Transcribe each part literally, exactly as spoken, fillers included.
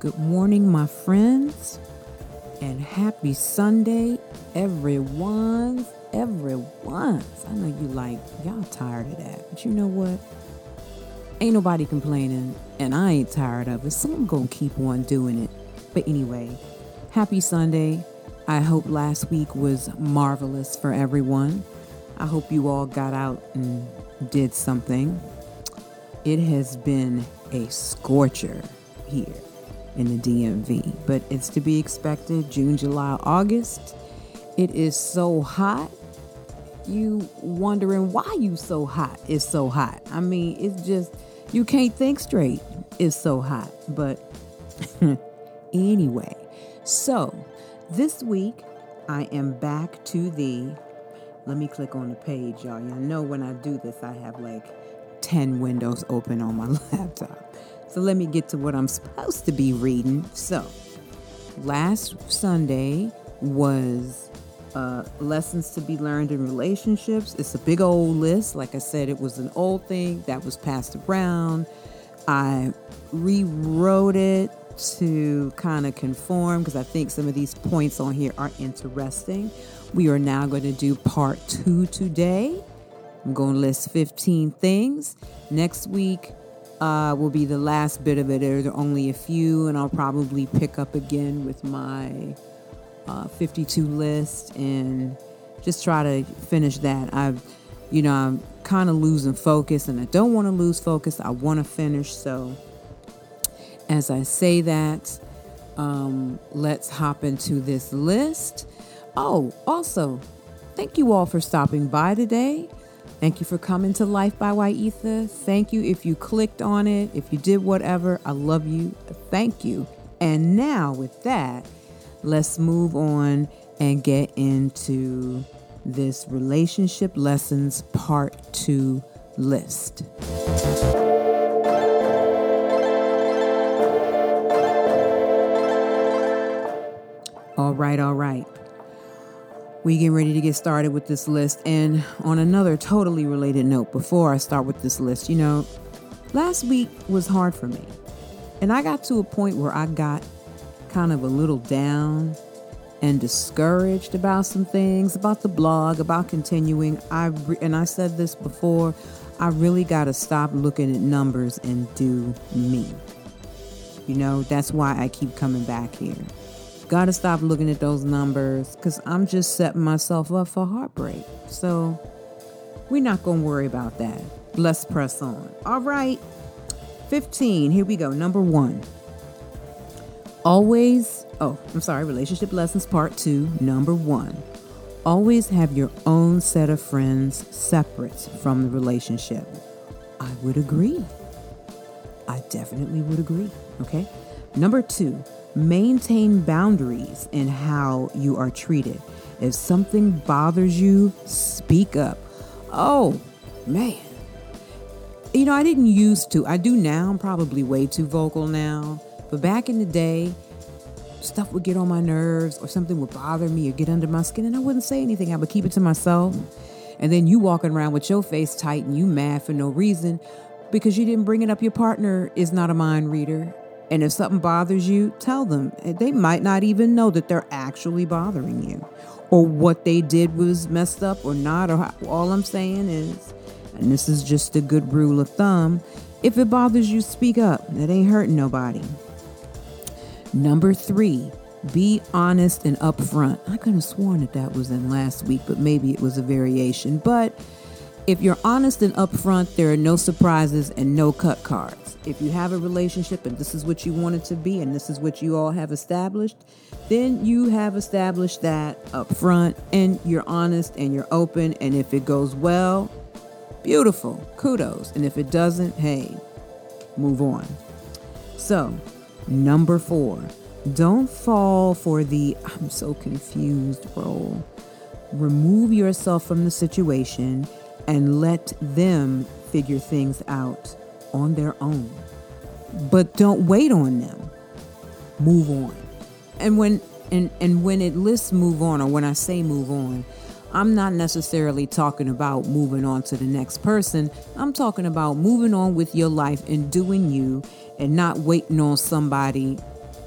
Good morning, my friends, and happy Sunday, everyone's, everyone's. I know you like, y'all tired of that, but you know what? Ain't nobody complaining, and I ain't tired of it, so I'm gonna keep on doing it. But anyway, happy Sunday. I hope last week was marvelous for everyone. I hope you all got out and did something. It has been a scorcher here in the D M V, but it's to be expected. June, July, August. It is so hot. You wondering why you so hot? It's so hot. I mean, it's just, you can't think straight. It's so hot. But anyway, so this week I am back to the, let me click on the page, y'all. Y'all know when I do this, I have like ten windows open on my laptop. So let me get to what I'm supposed to be reading. So last Sunday was uh, lessons to be learned in relationships. It's a big old list. Like I said, it was an old thing that was passed around. I rewrote it to kind of conform because I think some of these points on here are interesting. We are now going to do part two today. I'm going to list fifteen things. Next week uh, will be the last bit of it. There are only a few, and I'll probably pick up again with my uh, fifty-two list and just try to finish that. I've, you know, I'm kind of losing focus, and I don't want to lose focus. I want to finish. So as I say that, um, let's hop into this list. Oh, also, thank you all for stopping by today. Thank you for coming to Life by Waitha. Thank you if you clicked on it, if you did whatever. I love you. Thank you. And now with that, let's move on and get into this relationship lessons part two list. All right, all right. We getting ready to get started with this list. And on another totally related note, before I start with this list, you know, last week was hard for me. And I got to a point where I got kind of a little down and discouraged about some things, about the blog, about continuing. I re- and I said this before, I really got to stop looking at numbers and do me. You know, that's why I keep coming back here. Got to stop looking at those numbers because I'm just setting myself up for heartbreak. So we're not going to worry about that. Let's press on. All right. fifteen. Here we go. Number one. Always. Oh, I'm sorry. Relationship lessons part two. Number one. Always have your own set of friends separate from the relationship. I would agree. I definitely would agree. Okay. Number two. Maintain boundaries in how you are treated. If something bothers you, speak up. Oh, man. You know, I didn't used to. I do now. I'm probably way too vocal now. But back in the day, stuff would get on my nerves or something would bother me or get under my skin, and I wouldn't say anything. I would keep it to myself. And then you walking around with your face tight and you mad for no reason because you didn't bring it up. Your partner is not a mind reader. And if something bothers you, tell them. They might not even know that they're actually bothering you or what they did was messed up or not. Or how, all I'm saying is, and this is just a good rule of thumb, if it bothers you, speak up. That ain't hurting nobody. Number three, be honest and upfront. I could have sworn that that was in last week, but maybe it was a variation. But if you're honest and upfront, there are no surprises and no cut cards. If you have a relationship and this is what you want it to be and this is what you all have established, then you have established that up front and you're honest and you're open. And if it goes well, beautiful, kudos. And if it doesn't, hey, move on. So, number four, don't fall for the I'm so confused role. Remove yourself from the situation and let them figure things out on their own. But don't wait on them. Move on. And when and, and when it lists move on, or when I say move on, I'm not necessarily talking about moving on to the next person. I'm talking about moving on with your life and doing you and not waiting on somebody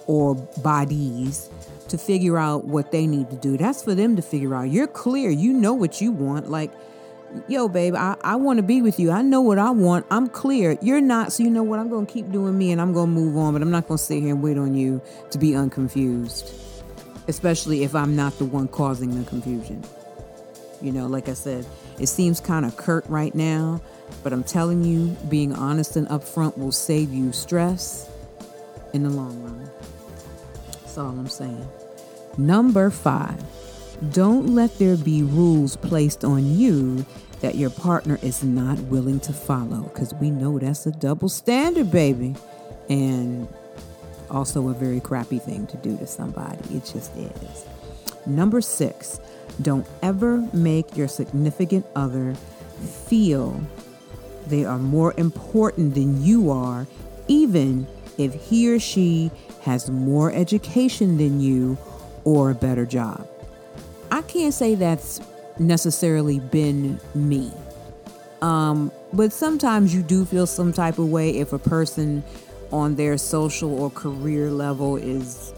or bodies to figure out what they need to do. That's for them to figure out. You're clear. You know what you want. Like, yo, babe, I, I want to be with you. I know what I want. I'm clear. You're not. So you know what? I'm going to keep doing me and I'm going to move on. But I'm not going to sit here and wait on you to be unconfused, especially if I'm not the one causing the confusion. You know, like I said, it seems kind of curt right now, but I'm telling you, being honest and upfront will save you stress in the long run. That's all I'm saying. Number five, don't let there be rules placed on you that your partner is not willing to follow, because we know that's a double standard, baby. And also a very crappy thing to do to somebody. It just is. Number six, don't ever make your significant other feel they are more important than you are, even if he or she has more education than you or a better job. I can't say that's necessarily been me. Um, but sometimes you do feel some type of way if a person on their social or career level is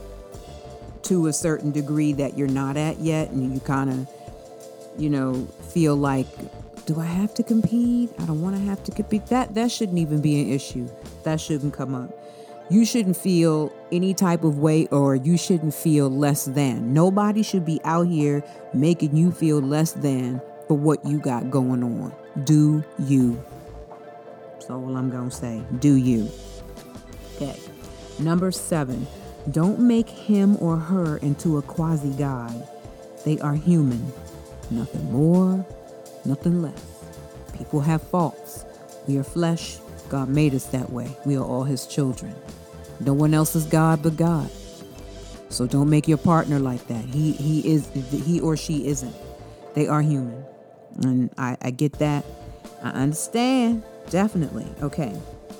to a certain degree that you're not at yet, and you kind of, you know, feel like, do I have to compete? I don't want to have to compete. That that shouldn't even be an issue. That shouldn't come up. You shouldn't feel any type of way, or you shouldn't feel less than. Nobody should be out here making you feel less than for what you got going on. Do you. That's all I'm going to say. Do you. Okay. Number seven, don't make him or her into a quasi-God. They are human. Nothing more, nothing less. People have faults. We are flesh. God made us that way. We are all his children. No one else is God but God. So don't make your partner like that. He he is he or she isn't. They are human. And I, I get that. I understand. Definitely. Okay.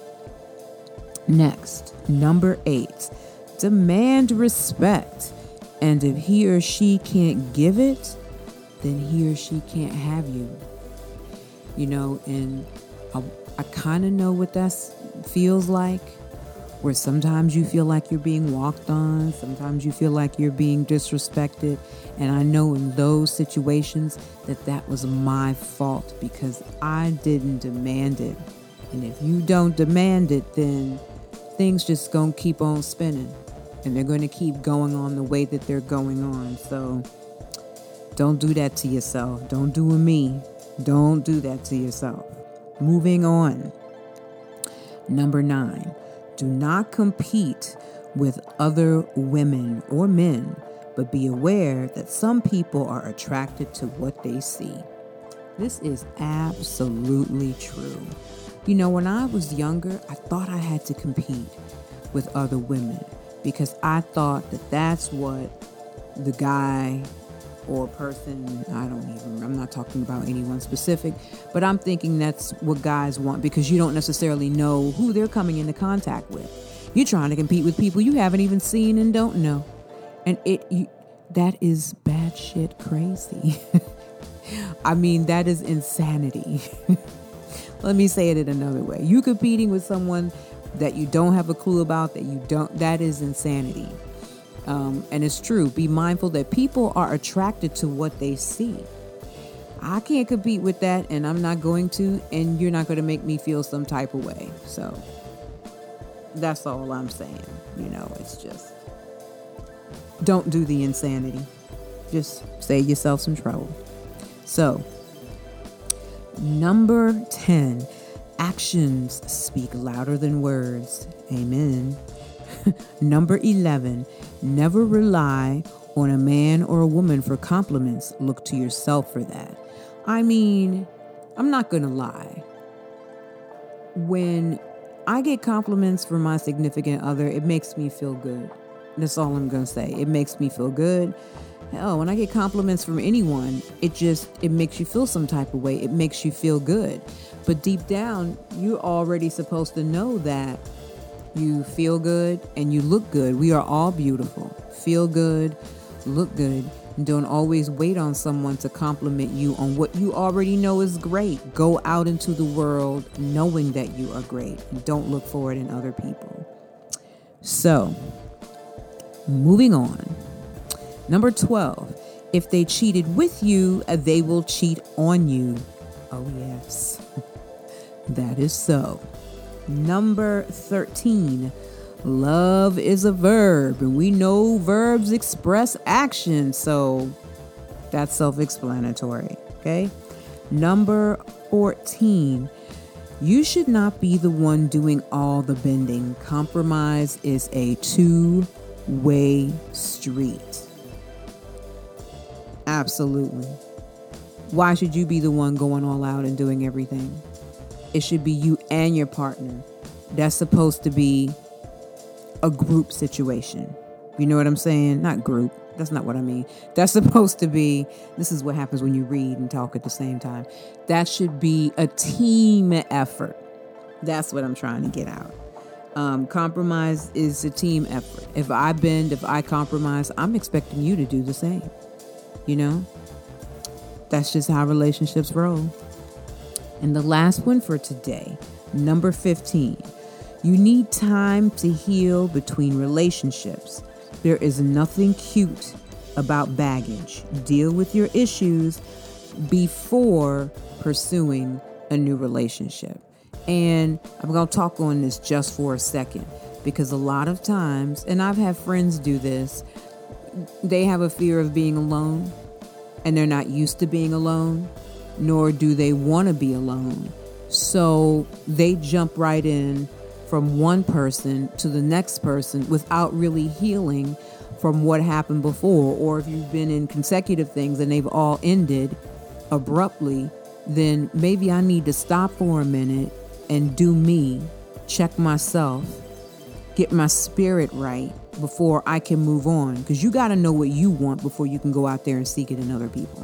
Next, number eight. Demand respect. And if he or she can't give it, then he or she can't have you. You know, and I, I kind of know what that feels like, where sometimes you feel like you're being walked on, sometimes you feel like you're being disrespected. And I know in those situations that that was my fault because I didn't demand it. And if you don't demand it, then things just gonna keep on spinning. And they're going to keep going on the way that they're going on. So don't do that to yourself. Don't do with me. Don't do that to yourself. Moving on. Number nine, do not compete with other women or men, but be aware that some people are attracted to what they see. This is absolutely true. You know, when I was younger, I thought I had to compete with other women, because I thought that that's what the guy or person, I don't even, I'm not talking about anyone specific, but I'm thinking that's what guys want, because you don't necessarily know who they're coming into contact with. You're trying to compete with people you haven't even seen and don't know. And it you, that is bad shit crazy. I mean, that is insanity. Let me say it in another way. You competing with someone that you don't have a clue about, that you don't, that is insanity. Um, and it's true. Be mindful that people are attracted to what they see. I can't compete with that, and I'm not going to, and you're not going to make me feel some type of way. So that's all I'm saying. You know, it's just, don't do the insanity. Just save yourself some trouble. So, number ten. Actions speak louder than words. Amen. Number eleven. Never rely on a man or a woman for compliments. Look to yourself for that. I mean, I'm not going to lie. When I get compliments from my significant other, it makes me feel good. That's all I'm going to say. It makes me feel good. Hell, when I get compliments from anyone, it just, it makes you feel some type of way. It makes you feel good. But deep down, you're already supposed to know that you feel good and you look good. We are all beautiful. Feel good, look good. And don't always wait on someone to compliment you on what you already know is great. Go out into the world knowing that you are great. And don't look for it in other people. So, Moving on. Number twelve. If they cheated with you, they will cheat on you. Oh, yes. That is so. Number thirteen. Love is a verb, and we know verbs express action, so that's self-explanatory, okay? Number fourteen. You should not be the one doing all the bending. Compromise is a two-way street. Absolutely. Why should you be the one going all out and doing everything? It should be you and your partner. That's supposed to be a group situation. You know what I'm saying? Not group. That's not what I mean. That's supposed to be, this is what happens when you read and talk at the same time. That should be a team effort. That's what I'm trying to get out. Um, compromise is a team effort. If I bend, if I compromise, I'm expecting you to do the same. You know? That's just how relationships roll. And the last one for today, number fifteen. You need time to heal between relationships. There is nothing cute about baggage. Deal with your issues before pursuing a new relationship. And I'm going to talk on this just for a second, because a lot of times, and I've had friends do this, they have a fear of being alone, and they're not used to being alone, nor do they want to be alone. So they jump right in from one person to the next person without really healing from what happened before. Or if you've been in consecutive things and they've all ended abruptly, then maybe I need to stop for a minute and do me, check myself, get my spirit right before I can move on. Because you got to know what you want before you can go out there and seek it in other people.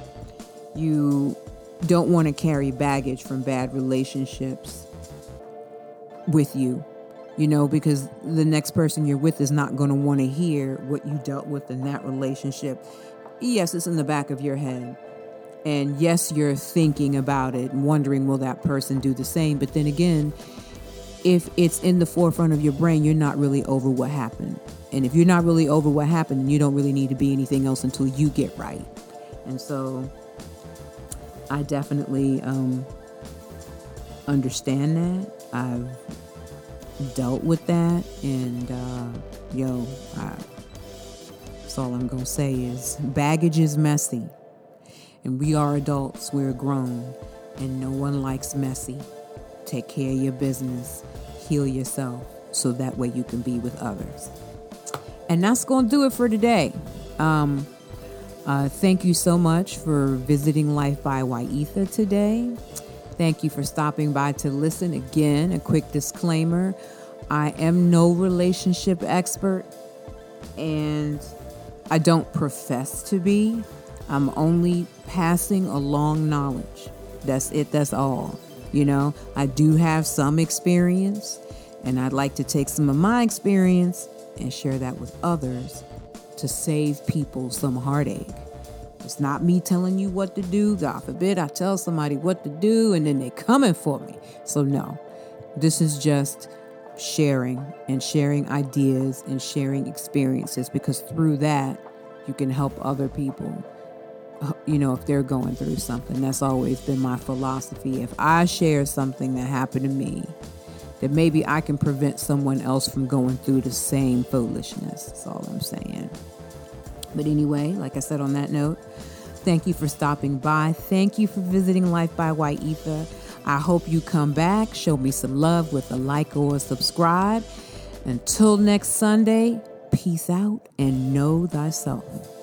You don't want to carry baggage from bad relationships with you, you know, because the next person you're with is not going to want to hear what you dealt with in that relationship. Yes, it's in the back of your head. And yes, you're thinking about it and wondering, will that person do the same? But then again, if it's in the forefront of your brain, you're not really over what happened. And if you're not really over what happened, then you don't really need to be anything else until you get right. And so I definitely um, understand that. I've dealt with that, and uh, yo, I, that's all I'm gonna say is baggage is messy, and we are adults, we're grown, and no one likes messy. Take care of your business, heal yourself, so that way you can be with others. And that's gonna do it for today. Um, uh, thank you so much for visiting Life by Waitha today. Thank you for stopping by to listen. Again, a quick disclaimer. I am no relationship expert, and I don't profess to be. I'm only passing along knowledge. That's it. That's all. You know, I do have some experience, and I'd like to take some of my experience and share that with others to save people some heartache. It's not me telling you what to do. God forbid I tell somebody what to do and then they're coming for me. So no, this is just sharing and sharing ideas and sharing experiences, because through that you can help other people, you know, if they're going through something. That's always been my philosophy. If I share something that happened to me, that maybe I can prevent someone else from going through the same foolishness. That's all I'm saying. But anyway, like I said on that note, thank you for stopping by. Thank you for visiting Life by Waitha. I hope you come back. Show me some love with a like or a subscribe. Until next Sunday, peace out and know thyself.